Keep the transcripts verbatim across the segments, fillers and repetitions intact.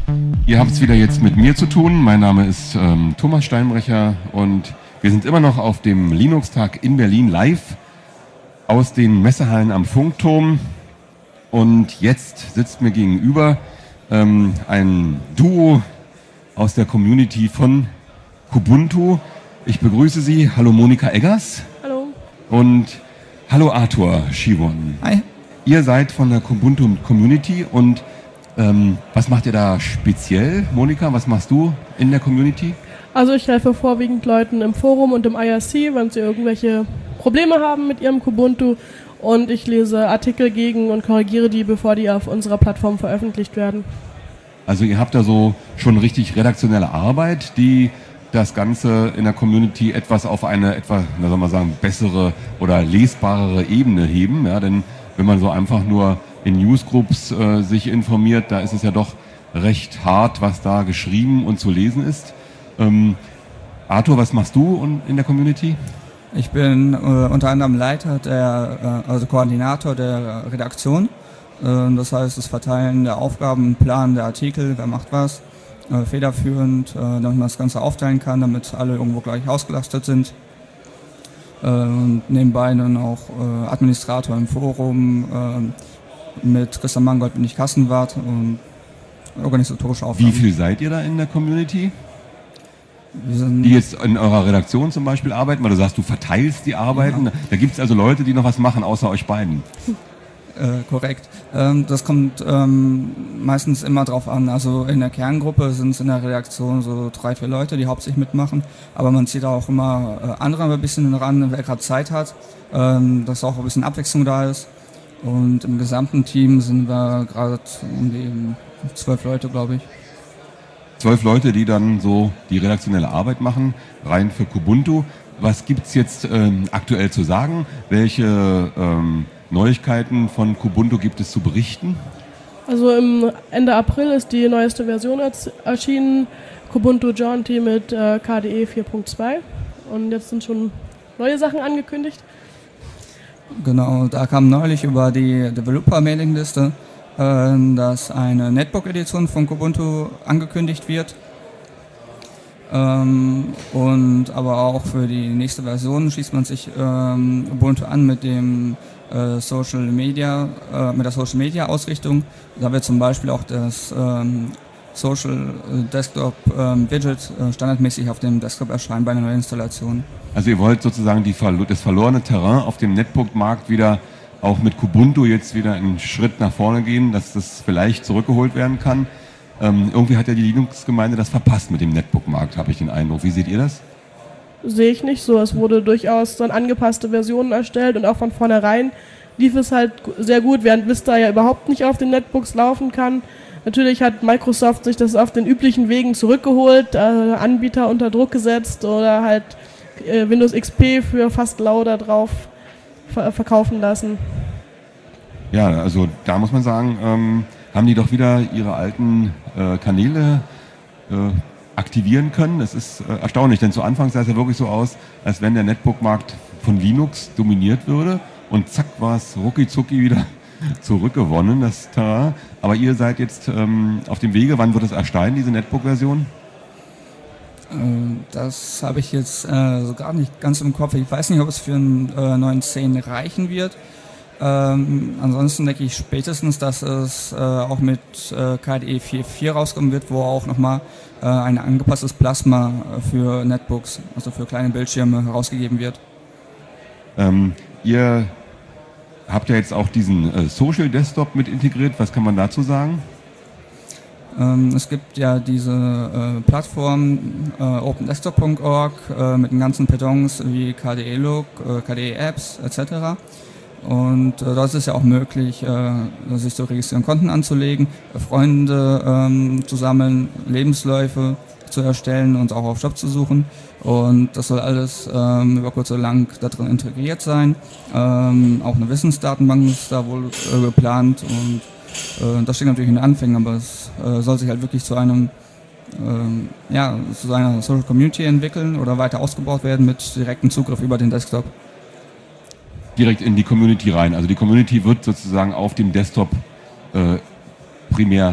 Ihr habt es wieder jetzt mit mir zu tun. Mein Name ist ähm, Thomas Steinbrecher und wir sind immer noch auf dem Linux-Tag in Berlin live aus den Messehallen am Funkturm. Und jetzt sitzt mir gegenüber ähm, ein Duo aus der Community von Kubuntu. Ich begrüße Sie. Hallo Monika Eggers. Hallo. Und hallo Arthur Schivon. Hi. Ihr seid von der Kubuntu Community und ähm, was macht ihr da speziell? Monika, was machst du in der Community? Also ich helfe vorwiegend Leuten im Forum und im I R C, wenn sie irgendwelche Probleme haben mit ihrem Kubuntu, und ich lese Artikel gegen und korrigiere die, bevor die auf unserer Plattform veröffentlicht werden. Also ihr habt da so schon richtig redaktionelle Arbeit, die das Ganze in der Community etwas auf eine etwa, na soll man sagen, bessere oder lesbarere Ebene heben. Ja, denn wenn man so einfach nur in Newsgroups äh, sich informiert, da ist es ja doch recht hart, was da geschrieben und zu lesen ist. Ähm, Arthur, was machst du in der Community? Ich bin äh, unter anderem Leiter, der, äh, also Koordinator der Redaktion. Äh, das heißt, das Verteilen der Aufgaben, Plan der Artikel, wer macht was, äh, federführend, äh, damit man das Ganze aufteilen kann, damit alle irgendwo gleich ausgelastet sind. Äh, und nebenbei dann auch äh, Administrator im Forum. Äh, mit Christian Mangold bin ich Kassenwart und organisatorische Aufgaben. Wie viel seid ihr da in der Community? Wir sind die jetzt in eurer Redaktion zum Beispiel arbeiten, weil du sagst, du verteilst die Arbeiten. Ja. Da gibt es also Leute, die noch was machen, außer euch beiden. Äh, korrekt. Ähm, das kommt ähm, meistens immer drauf an. Also in der Kerngruppe sind es in der Redaktion so drei, vier Leute, die hauptsächlich mitmachen. Aber man zieht auch immer äh, andere ein bisschen ran, wer gerade Zeit hat, ähm, dass auch ein bisschen Abwechslung da ist. Und im gesamten Team sind wir gerade um die zwölf Leute, glaube ich. Zwölf Leute, die dann so die redaktionelle Arbeit machen, rein für Kubuntu. Was gibt's jetzt ähm, aktuell zu sagen? Welche ähm, Neuigkeiten von Kubuntu gibt es zu berichten? Also im Ende April ist die neueste Version erschienen, Kubuntu Jaunty mit äh, K D E vier Punkt zwei. Und jetzt sind schon neue Sachen angekündigt. Genau, da kam neulich über die Developer-Mailingliste, dass eine Netbook-Edition von Kubuntu angekündigt wird, ähm, und aber auch für die nächste Version schließt man sich ähm, Ubuntu an mit dem äh, Social Media, äh, mit der Social Media Ausrichtung. Da wird zum Beispiel auch das ähm, Social Desktop ähm, Widget äh, standardmäßig auf dem Desktop erscheinen bei einer Neuinstallation. Also ihr wollt sozusagen die, das verlorene Terrain auf dem Netbook-Markt wieder auch mit Kubuntu jetzt wieder einen Schritt nach vorne gehen, dass das vielleicht zurückgeholt werden kann. Ähm, irgendwie hat ja die Linux-Gemeinde das verpasst mit dem Netbook-Markt, habe ich den Eindruck. Wie seht ihr das? Sehe ich nicht so. Es wurde durchaus dann angepasste Versionen erstellt und auch von vornherein lief es halt sehr gut, während Vista ja überhaupt nicht auf den Netbooks laufen kann. Natürlich hat Microsoft sich das auf den üblichen Wegen zurückgeholt, äh, Anbieter unter Druck gesetzt oder halt äh, Windows X P für fast lau da drauf verkaufen lassen. Ja, also da muss man sagen, ähm, haben die doch wieder ihre alten äh, Kanäle äh, aktivieren können. Das ist äh, erstaunlich, denn zu Anfang sah es ja wirklich so aus, als wenn der Netbook-Markt von Linux dominiert würde und zack war es rucki zucki wieder zurückgewonnen, das Terrain. Aber ihr seid jetzt ähm, auf dem Wege. Wann wird es erscheinen, diese Netbook-Version? Das habe ich jetzt äh, so gar nicht ganz im Kopf. Ich weiß nicht, ob es für einen äh, neuen zehn reichen wird. Ähm, ansonsten denke ich spätestens, dass es äh, auch mit äh, K D E vier Punkt vier rauskommen wird, wo auch nochmal äh, ein angepasstes Plasma für Netbooks, also für kleine Bildschirme, herausgegeben wird. Ähm, ihr habt ja jetzt auch diesen äh, Social Desktop mit integriert. Was kann man dazu sagen? Es gibt ja diese äh, Plattform äh, open desktop punkt org äh, mit den ganzen Pedons wie K D E-Look, äh, K D E-Apps et cetera. Und äh, dort ist es ja auch möglich, äh, sich zu registrieren, Konten anzulegen, Freunde ähm, zu sammeln, Lebensläufe zu erstellen und auch auf Job zu suchen. Und das soll alles ähm, über kurz oder lang da drin integriert sein. Ähm, auch eine Wissensdatenbank ist da wohl äh, geplant und das steht natürlich in den Anfängen, aber es äh, soll sich halt wirklich zu einem ähm, ja, zu einer Social Community entwickeln oder weiter ausgebaut werden mit direktem Zugriff über den Desktop. Direkt in die Community rein. Also die Community wird sozusagen auf dem Desktop äh, primär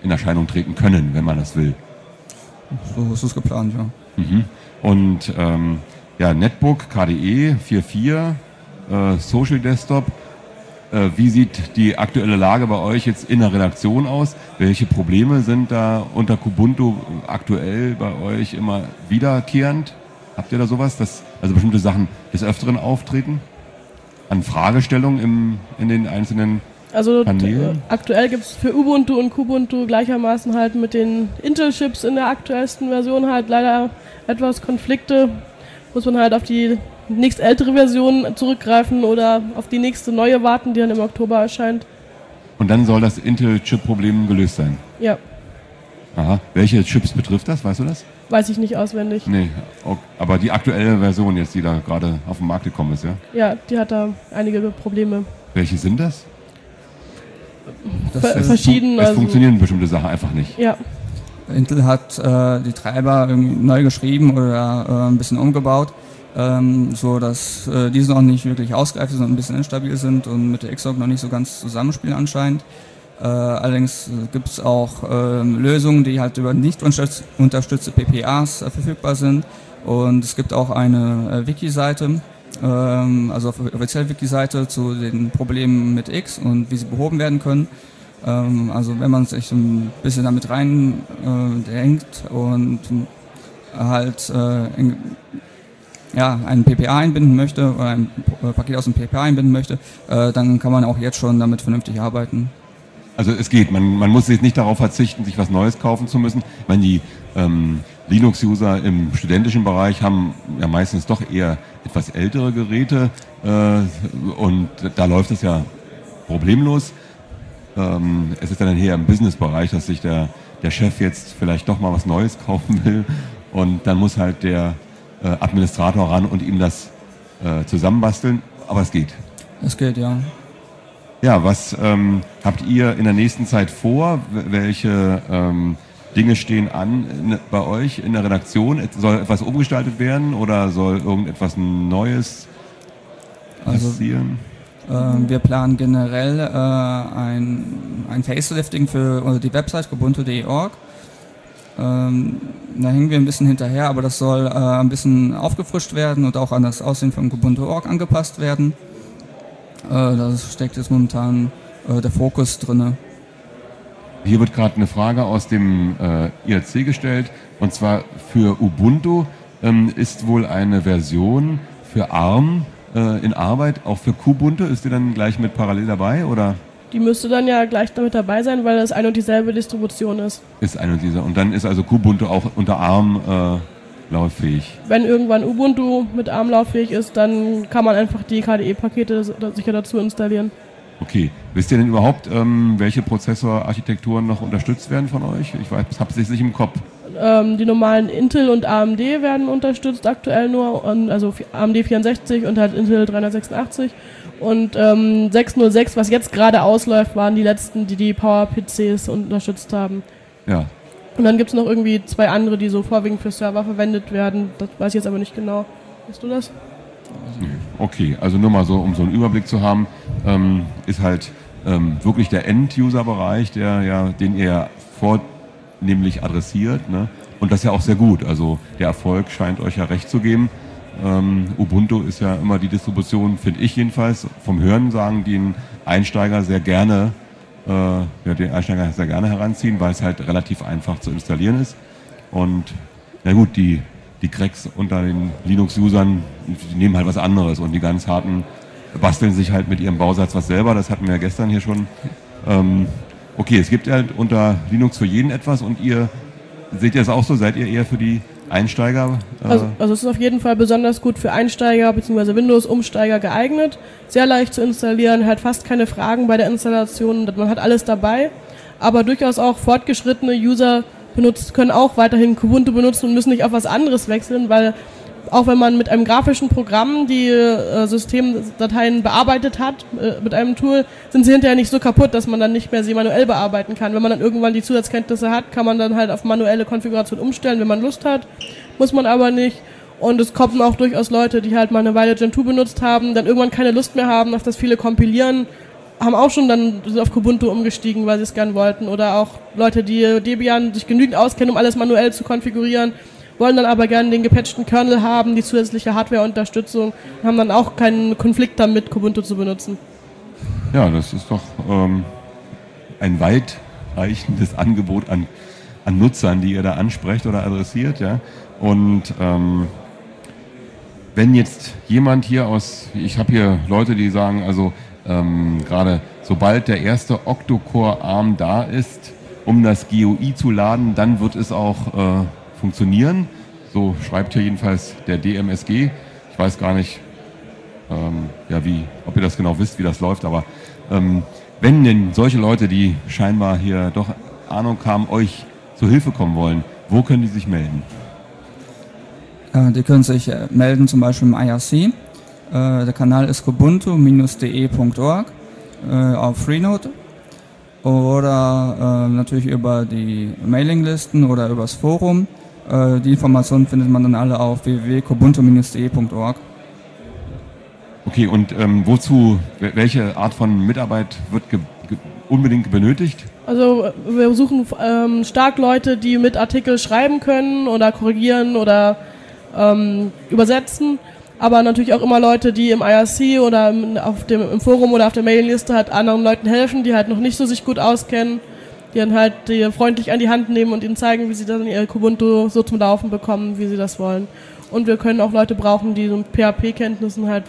in Erscheinung treten können, wenn man das will. So ist es geplant, ja. Mhm. Und ähm, ja, Netbook, K D E vier Punkt vier, äh, Social Desktop. Äh, wie sieht die aktuelle Lage bei euch jetzt in der Redaktion aus? Welche Probleme sind da unter Kubuntu aktuell bei euch immer wiederkehrend? Habt ihr da sowas, dass also bestimmte Sachen des Öfteren auftreten? An Fragestellungen im, in den einzelnen Also Kanälen? t- aktuell gibt es für Ubuntu und Kubuntu gleichermaßen halt mit den Intel-Chips in der aktuellsten Version halt leider etwas Konflikte. Muss man halt auf die nächst ältere Version zurückgreifen oder auf die nächste neue warten, die dann im Oktober erscheint. Und dann soll das Intel-Chip-Problem gelöst sein? Ja, Aha. Welche Chips betrifft das? Weißt du das? weiß ich nicht auswendig. Nee, ok- aber die aktuelle Version jetzt, die da gerade auf den Markt gekommen ist, ja? Ja, die hat da einige Probleme. Welche sind das? Das Ver ist, verschieden. Es Also, funktionieren bestimmte Sachen einfach nicht. ja, Intel hat äh, die Treiber irgendwie neu geschrieben oder äh, ein bisschen umgebaut, ähm, so dass äh, diese noch nicht wirklich ausgereift sind und ein bisschen instabil sind und mit der Xorg noch nicht so ganz zusammenspielen anscheinend. Äh, allerdings gibt es auch ähm, Lösungen, die halt über nicht unterstützte P P As äh, verfügbar sind, und es gibt auch eine äh, Wiki-Seite, ähm, also offizielle Wiki-Seite zu den Problemen mit X und wie sie behoben werden können. Ähm, also wenn man sich ein bisschen damit rein äh, denkt und halt äh, in, ja, einen P P A einbinden möchte oder ein äh, Paket aus dem P P A einbinden möchte, äh, dann kann man auch jetzt schon damit vernünftig arbeiten. Also es geht, man, man muss jetzt nicht darauf verzichten, sich was Neues kaufen zu müssen. Ich meine, die ähm, Linux-User im studentischen Bereich haben ja meistens doch eher etwas ältere Geräte äh, und da läuft es ja problemlos. Ähm, es ist dann eher im Business-Bereich, dass sich der, der Chef jetzt vielleicht doch mal was Neues kaufen will und dann muss halt der äh, Administrator ran und ihm das äh, zusammenbasteln, aber es geht. Es geht, ja. Ja, was ähm, habt ihr in der nächsten Zeit vor? Welche ähm, Dinge stehen an in, bei euch in der Redaktion? Soll etwas umgestaltet werden oder soll irgendetwas Neues passieren? Also, äh, wir planen generell äh, ein, ein Facelifting für die Website kubuntu punkt de punkt org. Ähm, da hängen wir ein bisschen hinterher, aber das soll äh, ein bisschen aufgefrischt werden und auch an das Aussehen von kubuntu punkt org angepasst werden. Da steckt jetzt momentan äh, der Fokus drin. Hier wird gerade eine Frage aus dem äh, I R C gestellt, und zwar für Ubuntu ähm, ist wohl eine Version für ARM äh, in Arbeit, auch für Kubuntu. Ist die dann gleich mit parallel dabei oder die müsste dann ja gleich damit dabei sein, weil das eine und dieselbe Distribution ist. ist eine dieser? Und dann ist also Kubuntu auch unter ARM äh, lauffähig. Wenn irgendwann Ubuntu mit ARM lauffähig ist, dann kann man einfach die K D E-Pakete sicher dazu installieren. Okay. Wisst ihr denn überhaupt, ähm, welche Prozessorarchitekturen noch unterstützt werden von euch? Ich weiß, hab's jetzt nicht im Kopf. Ähm, die normalen Intel und A M D werden unterstützt aktuell nur, und, also A M D vierundsechzig und halt Intel dreihundertsechsundachtzig. Und ähm, sechshundertsechs, was jetzt gerade ausläuft, waren die letzten, die die Power-P Cs unterstützt haben. Ja. Und dann gibt es noch irgendwie zwei andere, die so vorwiegend für Server verwendet werden. Das weiß ich jetzt aber nicht genau. Weißt du das? Okay, also nur mal so, um so einen Überblick zu haben, ähm, ist halt ähm, wirklich der End-User-Bereich, der ja, den ihr vornehmlich adressiert, ne? Und das ist ja auch sehr gut. Also der Erfolg scheint euch ja recht zu geben. Ähm, Ubuntu ist ja immer die Distribution, finde ich jedenfalls, vom Hören sagen, die einen Einsteiger sehr gerne äh, ja, den Einsteiger sehr gerne heranziehen, weil es halt relativ einfach zu installieren ist. Und na gut, die, die Cracks unter den Linux-Usern, die nehmen halt was anderes und die ganz harten basteln sich halt mit ihrem Bausatz was selber. Das hatten wir ja gestern hier schon. Ähm, okay, es gibt halt unter Linux für jeden etwas und ihr, seht ihr es auch so? Seid ihr eher für die Einsteiger? Äh Also, also es ist auf jeden Fall besonders gut für Einsteiger bzw. Windows-Umsteiger geeignet. Sehr leicht zu installieren, halt fast keine Fragen bei der Installation, man hat alles dabei. Aber durchaus auch fortgeschrittene User benutzt, können auch weiterhin Kubuntu benutzen und müssen nicht auf was anderes wechseln, weil auch wenn man mit einem grafischen Programm die äh, Systemdateien bearbeitet hat, äh, mit einem Tool, sind sie hinterher nicht so kaputt, dass man dann nicht mehr sie manuell bearbeiten kann. Wenn man dann irgendwann die Zusatzkenntnisse hat, kann man dann halt auf manuelle Konfiguration umstellen, wenn man Lust hat. Muss man aber nicht. Und es kommen auch durchaus Leute, die halt mal eine Weile Gentoo benutzt haben, dann irgendwann keine Lust mehr haben, auf das viele kompilieren haben auch schon dann sind auf Kubuntu umgestiegen, weil sie es gern wollten. Oder auch Leute, die Debian sich genügend auskennen, um alles manuell zu konfigurieren, wollen dann aber gerne den gepatchten Kernel haben, die zusätzliche Hardware-Unterstützung, und haben dann auch keinen Konflikt damit, Kubuntu zu benutzen. Ja, das ist doch ähm, ein weitreichendes Angebot an, an Nutzern, die ihr da ansprecht oder adressiert. Ja? Und ähm, wenn jetzt jemand hier aus, ich habe hier Leute, die sagen, also ähm, gerade sobald der erste Octo-Core-Arm da ist, um das G U I zu laden, dann wird es auch äh, funktionieren. So schreibt hier jedenfalls der D M S G. Ich weiß gar nicht, ähm, ja, wie, ob ihr das genau wisst, wie das läuft, aber ähm, wenn denn solche Leute, die scheinbar hier doch Ahnung haben, euch zu Hilfe kommen wollen, wo können die sich melden? Äh, die können sich äh, melden zum Beispiel im I R C. Äh, der Kanal ist kubuntu Bindestrich de Punkt org äh, auf Freenode. Oder äh, natürlich über die Mailinglisten oder übers Forum. Äh, die Informationen findet man dann alle auf w w w Punkt kubuntu Bindestrich de Punkt org. Okay, und ähm, wozu, welche Art von Mitarbeit wird ge ge unbedingt benötigt? Also wir suchen ähm, stark Leute, die mit Artikel schreiben können oder korrigieren oder ähm, übersetzen. Aber natürlich auch immer Leute, die im I R C oder im, auf dem, im Forum oder auf der Mailingliste halt anderen Leuten helfen, die halt noch nicht so sich gut auskennen, die dann halt die freundlich an die Hand nehmen und ihnen zeigen, wie sie dann ihr Kubuntu so zum Laufen bekommen, wie sie das wollen. Und wir können auch Leute brauchen, die so mit P H P-Kenntnissen, halt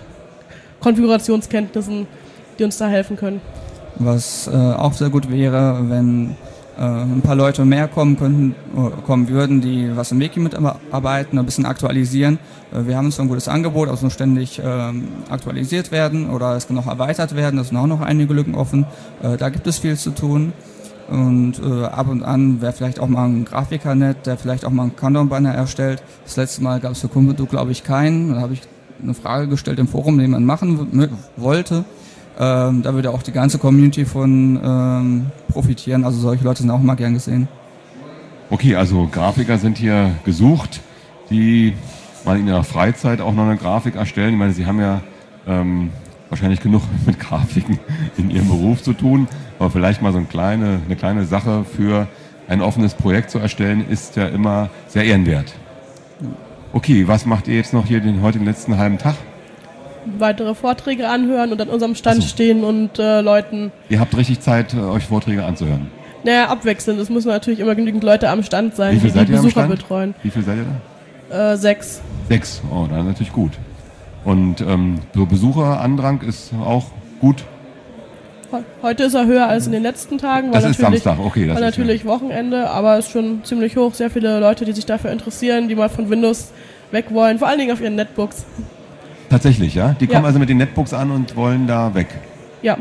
Website-Konfigurationskenntnissen, die uns da helfen können. Was äh, auch sehr gut wäre, wenn äh, ein paar Leute mehr kommen könnten, äh, kommen würden, die was im Wiki mitarbeiten, ein bisschen aktualisieren. Äh, wir haben uns so ein gutes Angebot, also ständig äh, aktualisiert werden oder es kann noch erweitert werden, da sind auch noch einige Lücken offen. Äh, da gibt es viel zu tun. Und äh, ab und an wäre vielleicht auch mal ein Grafiker nett, der vielleicht auch mal einen Countdown-Banner erstellt. Das letzte Mal gab es für Kubuntu, glaube ich, keinen. Da habe ich eine Frage gestellt im Forum, den man machen wollte. Ähm, da würde auch die ganze Community von ähm, profitieren. Also solche Leute sind auch mal gern gesehen. Okay, also Grafiker sind hier gesucht, die mal in ihrer Freizeit auch noch eine Grafik erstellen. Ich meine, sie haben ja ähm, wahrscheinlich genug mit Grafiken in ihrem Beruf zu tun, aber vielleicht mal so eine kleine, eine kleine Sache für ein offenes Projekt zu erstellen, ist ja immer sehr ehrenwert. Okay, was macht ihr jetzt noch hier den, heute den letzten halben Tag? Weitere Vorträge anhören und an unserem Stand so. stehen und äh, Leuten... Ihr habt richtig Zeit, euch Vorträge anzuhören? Naja, abwechselnd. Es müssen natürlich immer genügend Leute am Stand sein, Wie viel die seid die ihr am Besucher Stand? betreuen. Wie viel seid ihr da? Äh, sechs. Sechs, oh, dann natürlich gut. Und ähm, so Besucherandrang ist auch gut? Heute ist er höher als in den letzten Tagen, weil das ist natürlich, Samstag, okay. Das weil ist natürlich ja. Wochenende, aber es ist schon ziemlich hoch. Sehr viele Leute, die sich dafür interessieren, die mal von Windows weg wollen, vor allen Dingen auf ihren Netbooks. Tatsächlich, ja? Die kommen Ja. also mit den Netbooks an und wollen da weg? Ja.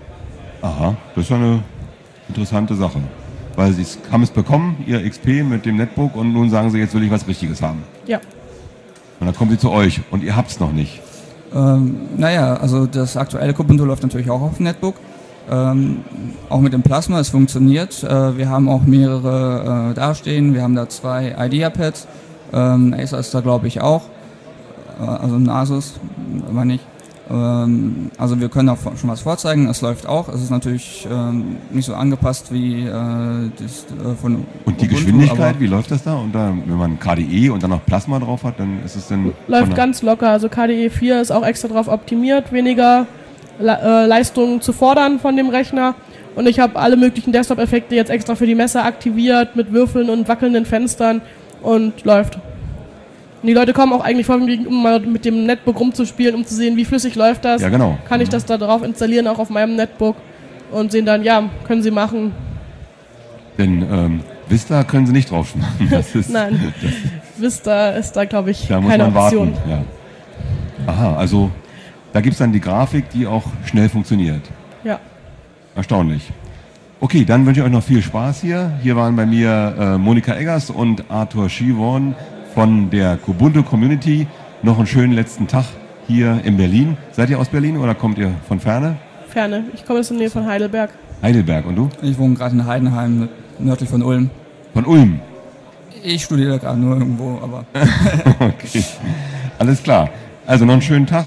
Aha, das ist ja eine interessante Sache. Weil sie haben es bekommen, ihr X P mit dem Netbook, und nun sagen sie, jetzt will ich was Richtiges haben. Ja. Und dann kommen sie zu euch und ihr habt es noch nicht. Ähm, naja, also das aktuelle Kubuntu läuft natürlich auch auf dem Netbook. Ähm, auch mit dem Plasma, es funktioniert. Äh, wir haben auch mehrere äh, dastehen. Wir haben da zwei IdeaPads. Ähm, Acer ist da, glaube ich, auch. Äh, also ein Asus, meine ich. Ähm, also wir können auch schon was vorzeigen. Es läuft auch. Es ist natürlich ähm, nicht so angepasst wie äh, das äh, von Und die Ubuntu, Geschwindigkeit, wie läuft das da? Und da, wenn man K D E und dann noch Plasma drauf hat, dann ist es dann... Läuft ganz locker. Also K D E vier ist auch extra darauf optimiert, weniger Le äh, Leistung zu fordern von dem Rechner. Und ich habe alle möglichen Desktop-Effekte jetzt extra für die Messer aktiviert, mit Würfeln und wackelnden Fenstern, und läuft. Und die Leute kommen auch eigentlich vorwiegend, um mal mit dem Netbook rumzuspielen, um zu sehen, wie flüssig läuft das. Ja, genau. Kann ich das da drauf installieren, auch auf meinem Netbook, und sehen dann, ja, können sie machen. Denn ähm, Vista können sie nicht drauf machen. Das ist, Nein, das, Vista ist da, glaube ich, da muss keine man Option. warten. Ja. Aha, also da gibt es dann die Grafik, die auch schnell funktioniert. Ja. Erstaunlich. Okay, dann wünsche ich euch noch viel Spaß hier. Hier waren bei mir äh, Monika Eggers und Arthur Schivorn von der Kubuntu Community. Noch einen schönen letzten Tag hier in Berlin. Seid ihr aus Berlin oder kommt ihr von ferne? Ferne. Ich komme aus der Nähe von Heidelberg. Heidelberg, und du? Ich wohne gerade in Heidenheim, nördlich von Ulm. Von Ulm? Ich studiere gerade nur irgendwo, aber... Okay, alles klar. Also noch einen schönen Tag.